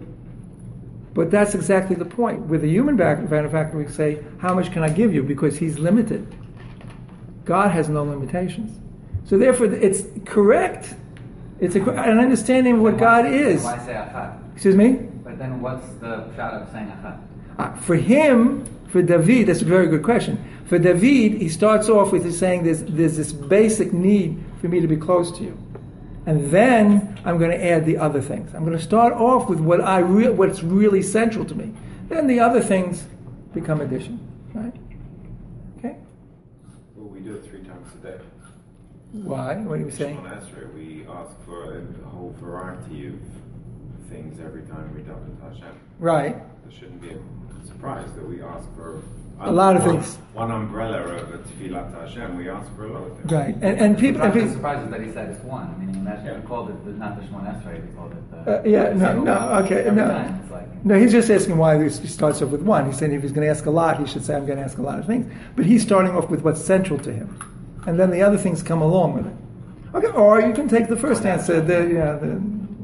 But that's exactly the point. With a human benefactor, we say, how much can I give you? Because he's limited. God has no limitations. So therefore, it's correct. It's a, an understanding of what God is. Why say achat? Excuse me? But then what's the shot of saying achat? Uh, for him, for David, that's a very good question. For David, he starts off with his saying there's, there's this basic need for me to be close to you. And then I'm going to add the other things. I'm going to start off with what I re- what's really central to me. Then the other things become addition. Right? Okay? Well, we do it three times a day. Why? What are you saying? On Esrei, we ask for a whole variety of things every time we daven to Hashem. Right. There shouldn't be a surprise that we ask for A lot of one, things. One umbrella of a tefillah to Hashem. We ask for a lot of things. Right. And, and people... And The people surprise is that he said it's one. I mean, imagine he called it the, not the Shemon Esrei, he called it the... Uh, yeah, no, single no, one. okay, Every no. time it's like, No, he's just asking why he starts off with one. He's saying if he's going to ask a lot, he should say, I'm going to ask a lot of things. But he's starting off with what's central to him. And then the other things come along with it. Okay, or you can take the first answer. The, yeah, the,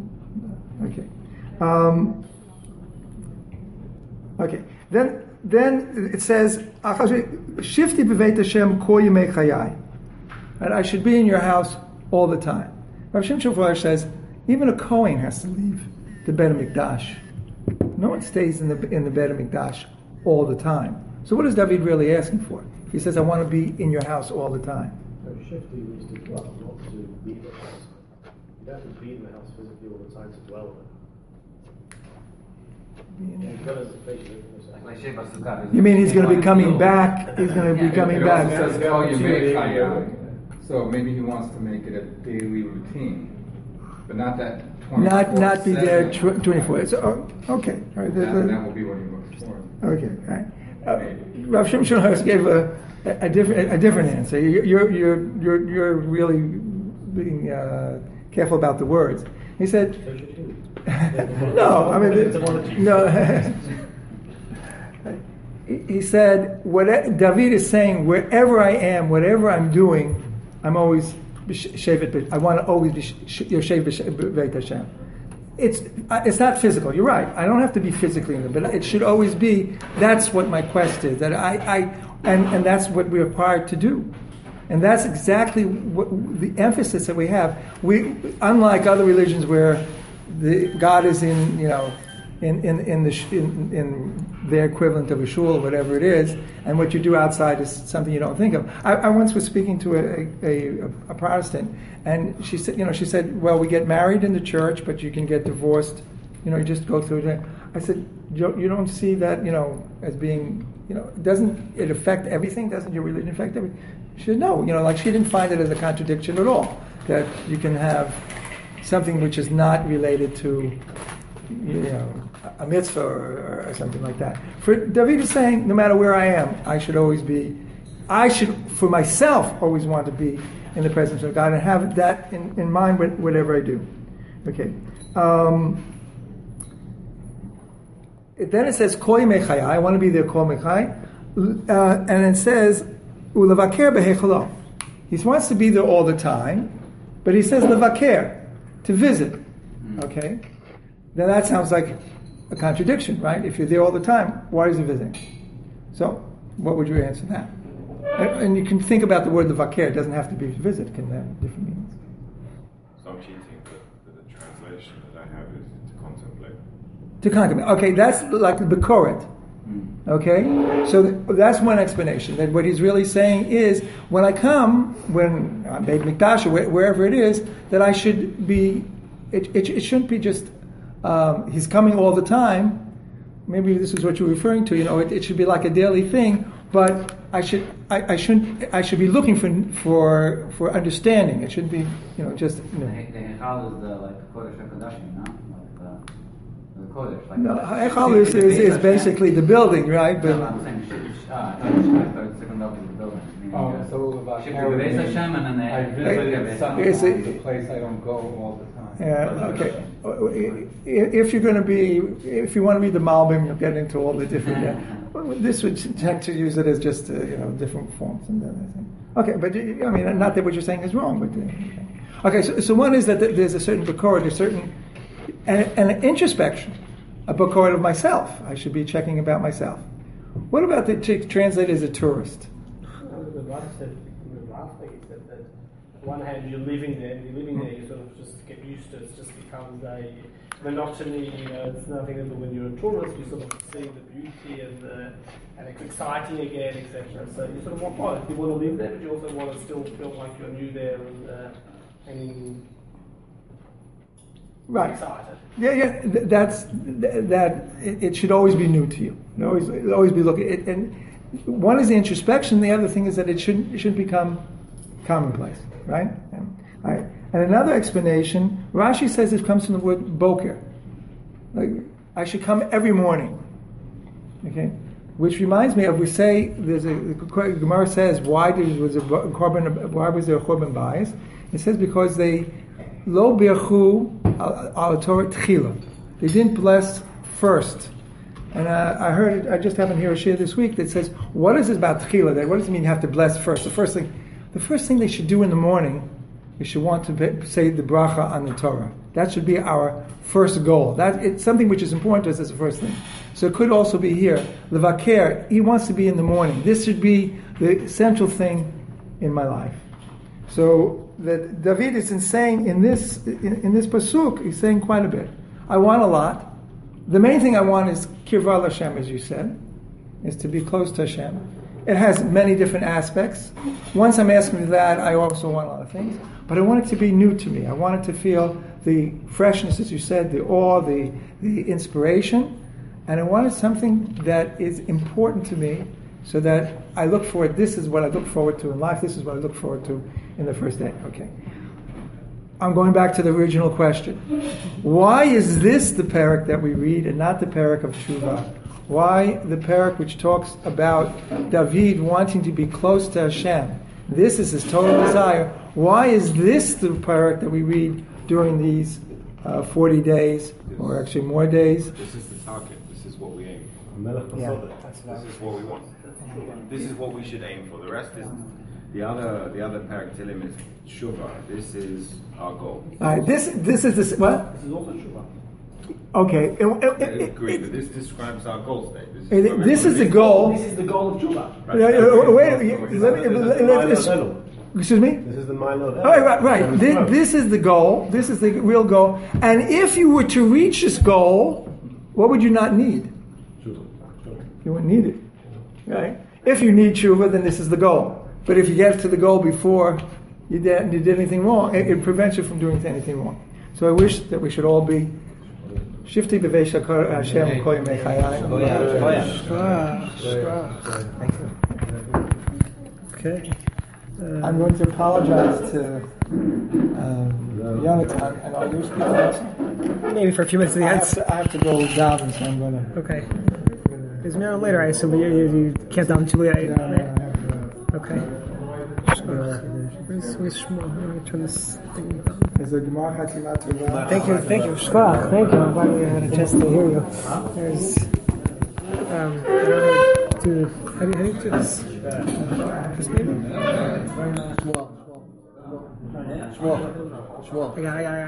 okay. Um, okay. Then then it says, Shifti b'veit Hashem kol yemei chayai. And I should be in your house all the time. Rav Shimshon Fuller says, even a Kohen has to leave the Beit HaMikdash. No one stays in the in the Beit HaMikdash all the time. So what is David really asking for? He says, I want to be in your house all the time. No, shifty means to dwell, not to be in the house. You don't have to be in the house physically all the time to dwell in it. Yeah, dwell is the place you live in the like sense. Sheva Sukkot. You mean he's going to be coming back? He's going to be Yeah. coming It also back. says, "Kol yemei chayai." So maybe he wants to make it a daily routine, but not that twenty-four Not not be there seven. tw- twenty-four. So, oh, okay. All right. The- That, the- that will be what he looks for. Okay, all right. Uh, Rav Shimshon Harris gave a, a, a different a different answer. You- You're you're you're you're really being uh, careful about the words. He said, So shifty. "No, I mean It's a monetary. no." He he said, "What David is saying, wherever I am, whatever I'm doing, I'm always shevet. I want to always be shevet b'veit Hashem." It's it's not physical. You're right. I don't have to be physically in it, but it should always be. That's what my quest is. That I, I and and that's what we're required to do, and that's exactly what the emphasis that we have. We, unlike other religions where the God is in you know in in in the sh- in, in their equivalent of a shul or whatever it is, and what you do outside is something you don't think of. I, I once was speaking to a, a, a Protestant, and she said, you know, she said, well, we get married in the church, but you can get divorced. You know, you just go through it. I said, You don't, you don't see that, you know, as being, you know, doesn't it affect everything? Doesn't your religion affect everything? She said, no, you know, like she didn't find it as a contradiction at all, that you can have something which is not related to, you know, a mitzvah or, or something like that. For David is saying, no matter where I am, I should always be, I should, for myself, always want to be in the presence of God and have that in, in mind with whatever I do. Okay. Um, it, then it says, Kol yemei chayai, I want to be there, Kol mechai. Uh, and it says, Ulevaker behechalo. He wants to be there all the time, but he says levaker, to visit. Okay? Then that sounds like a contradiction, right? If you're there all the time, why is he visiting? So, what would you answer that? And, and you can think about the word levaker. It doesn't have to be visit. It can have different meanings. So I'm cheating that the translation that I have is to contemplate. To contemplate. Okay, that's like the Bikoret. Okay? So th- that's one explanation. That what he's really saying is, when I come, when I'm Beit Mikdash or wh- wherever it is, that I should be, it, it, it shouldn't be just, um, he's coming all the time. Maybe this is what you're referring to, you know, it, it should be like a daily thing, but I should, I, I shouldn't, I should be looking for, for, for understanding. It shouldn't be, you know, just, you know. The Hechal is the, like, the Kodesh HaKodashim, no? Kodesh, like no, Echal is, is, is basically the building, right? But no, I'm saying, uh, the second level of the building. Oh, so about Beis Hashem and then they- I visit It's sometimes a- a place I don't go all the time. yeah, okay. If you're going to be, if you want to be the Malbim, you'll get into all the different. Uh, this would tend to use it as just uh, you know different forms and then I think. Okay, but I mean, not that what you're saying is wrong, but uh, okay. So, so one is that there's a certain bikorat, a certain and, and an introspection, a bikorat of myself. I should be checking about myself. What about the to translate as a tourist? The Rambam said in the last thing, he said that on one hand you're living there, and you're living there, you sort of just get used to it, it just becomes a monotony, you know, it's nothing that when you're a tourist, you sort of see the beauty and the, and it's exciting again, et cetera. So you sort of want both. You want to live there, but you also want to still feel like you're new there and, uh, and Right. excited. Yeah, yeah. th- That's th- that. It, it should always be new to you. It always, it always be looking. It, and one is the introspection. The other thing is that it shouldn't it shouldn't become commonplace, right? And, all right. And another explanation, Rashi says it comes from the word boker. Like I should come every morning. Okay, which reminds me of we say there's a the Gemara says why there was a korban why was there a korban bias? It says because they lo birchu al Torah tchila. They didn't bless first. And uh, I heard, I just happened to hear a share this week that says, what is it about tchila? That what does it mean you have to bless first? The first thing, the first thing they should do in the morning, they should want to be, say the bracha on the Torah. That should be our first goal. That it's something which is important to us as the first thing. So it could also be here, levaker. He wants to be in the morning. This should be the central thing in my life. So that David is in saying in this in, in this pasuk, he's saying quite a bit. I want a lot. The main thing I want is kirva Hashem, as you said, is to be close to Hashem. It has many different aspects. Once I'm asking that, I also want a lot of things. But I want it to be new to me. I want it to feel the freshness, as you said, the awe, the, the inspiration. And I wanted something that is important to me so that I look forward, this is what I look forward to in life, this is what I look forward to in the first day. Okay. I'm going back to the original question. Why is this the parak that we read and not the parak of Shuvah? Why the parak which talks about David wanting to be close to Hashem? This is his total desire. Why is this the parak that we read during these uh, forty days, or actually more days? This is the target. This is what we aim for. Yeah. This is what we want. This is what we should aim for. The rest is the other. The other parak Tilim is Shuvah. This is our goal. All right, this this is this what? This is also Shuvah. Okay. It, it, I it, agree, it, but this describes our goal state. This is, it, where we're this is the going. goal. This is the goal of Shuvah. Right. Yeah, That's uh, the wait, reason. yeah, This is let me- the- let- the let- Milo let- Edel. Excuse me? This is the Milo Edel. Oh, right, right. This, this is the goal. This is the real goal. And if you were to reach this goal, what would you not need? You wouldn't need it, right? If you need tshuva, then this is the goal. But if you get to the goal before you did, you did anything wrong, it, it prevents you from doing anything wrong. So I wish that we should all be Shifti b'veisha kar Hashem kol yemei chayai. Okay. Uh, I'm going to apologize to um, Jonathan, and are you speaking also? maybe for a few minutes at the I end. have to, I have to go down, so I'm going to. Okay. There's more later, I assume, but you, you, you can't down too late. No, no, I have to. Okay. Where's, where's Shmuel? I'm going to turn this thing down. Is the Gemara Chatzimah Tova? Thank you, thank you. Shkoach, thank you. I'm glad we had a chance to hear you. There's, um, I don't know how to do, how do you, how do you do this? Just maybe? Shmuel. Shmuel. Shmuel. Shmuel. I got, I got, I got.